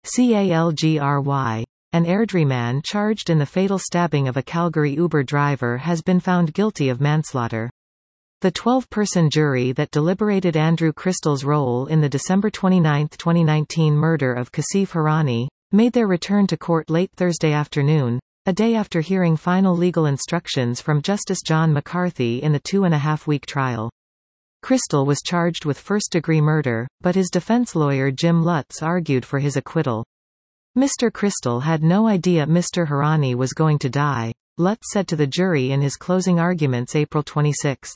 CALGRY. An Airdrie man charged in the fatal stabbing of a Calgary Uber driver has been found guilty of manslaughter. The 12-person jury that deliberated Andrew Crystal's role in the December 29, 2019 murder of Kasif Harani, made their return to court late Thursday afternoon, a day after hearing final legal instructions from Justice John McCarthy in the 2.5-week trial. Crystal was charged with first-degree murder, but his defense lawyer Jim Lutz argued for his acquittal. Mr. Crystal had no idea Mr. Harani was going to die, Lutz said to the jury in his closing arguments April 26.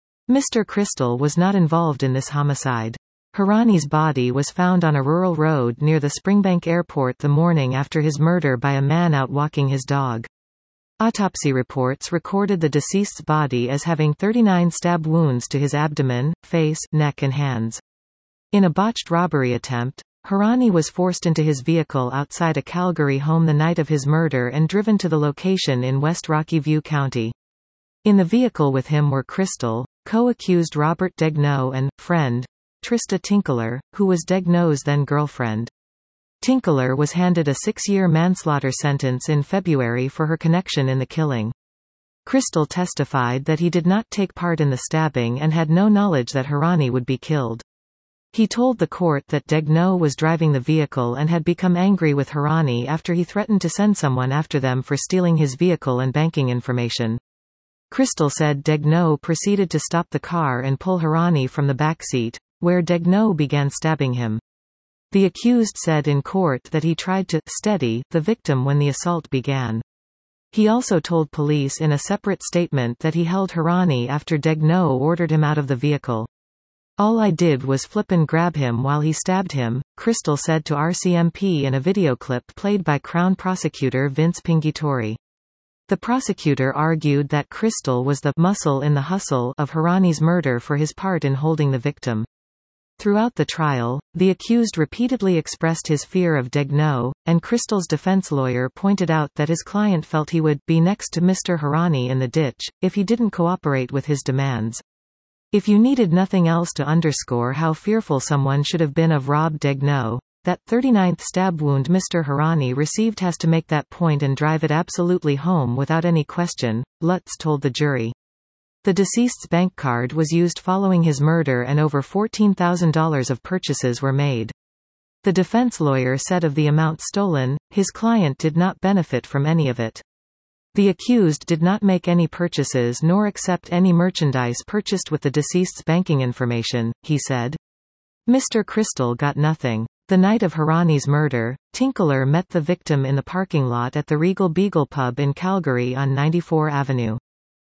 Mr. Crystal was not involved in this homicide. Harani's body was found on a rural road near the Springbank Airport the morning after his murder by a man out walking his dog. Autopsy reports recorded the deceased's body as having 39 stab wounds to his abdomen, face, neck and hands. In a botched robbery attempt, Harani was forced into his vehicle outside a Calgary home the night of his murder and driven to the location in West Rocky View County. In the vehicle with him were Crystal, co-accused Robert Degnaud and friend Trista Tinkler, who was Degnau's then-girlfriend. Tinkler was handed a 6-year manslaughter sentence in February for her connection in the killing. Crystal testified that he did not take part in the stabbing and had no knowledge that Harani would be killed. He told the court that Degnaud was driving the vehicle and had become angry with Harani after he threatened to send someone after them for stealing his vehicle and banking information. Crystal said Degnaud proceeded to stop the car and pull Harani from the back seat, where Degnaud began stabbing him. The accused said in court that he tried to steady the victim when the assault began. He also told police in a separate statement that he held Harani after Degnaud ordered him out of the vehicle. "All I did was flip and grab him while he stabbed him," Crystal said to RCMP in a video clip played by Crown Prosecutor Vince Pinguitori. The prosecutor argued that Crystal was the muscle in the hustle of Harani's murder for his part in holding the victim. Throughout the trial, the accused repeatedly expressed his fear of Degnaud, and Crystal's defense lawyer pointed out that his client felt he would be next to Mr. Harani in the ditch if he didn't cooperate with his demands. If you needed nothing else to underscore how fearful someone should have been of Rob Degnaud, that 39th stab wound Mr. Harani received has to make that point and drive it absolutely home without any question, Lutz told the jury. The deceased's bank card was used following his murder and over $14,000 of purchases were made. The defense lawyer said of the amount stolen, his client did not benefit from any of it. The accused did not make any purchases nor accept any merchandise purchased with the deceased's banking information, he said. Mr. Crystal got nothing. The night of Harani's murder, Tinkler met the victim in the parking lot at the Regal Beagle pub in Calgary on 94 Avenue.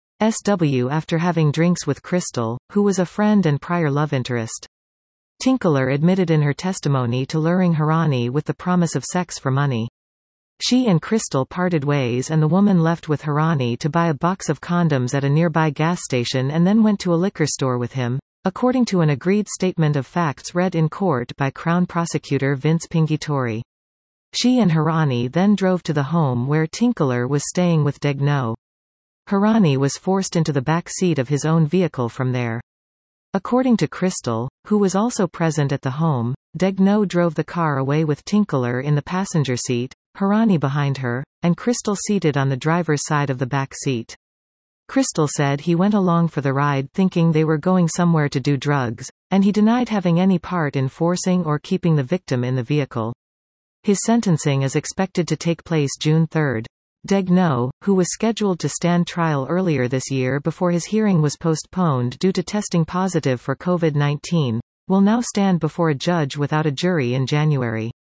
SW after having drinks with Crystal, who was a friend and prior love interest. Tinkler admitted in her testimony to luring Harani with the promise of sex for money. She and Crystal parted ways and the woman left with Harani to buy a box of condoms at a nearby gas station and then went to a liquor store with him, according to an agreed statement of facts read in court by Crown Prosecutor Vince Pinguitori. She and Harani then drove to the home where Tinkler was staying with Degnaud. Harani was forced into the back seat of his own vehicle from there. According to Crystal, who was also present at the home, Degnaud drove the car away with Tinkler in the passenger seat, Harani behind her, and Crystal seated on the driver's side of the back seat. Crystal said he went along for the ride thinking they were going somewhere to do drugs, and he denied having any part in forcing or keeping the victim in the vehicle. His sentencing is expected to take place June 3. Degnaud, who was scheduled to stand trial earlier this year before his hearing was postponed due to testing positive for COVID-19, will now stand before a judge without a jury in January.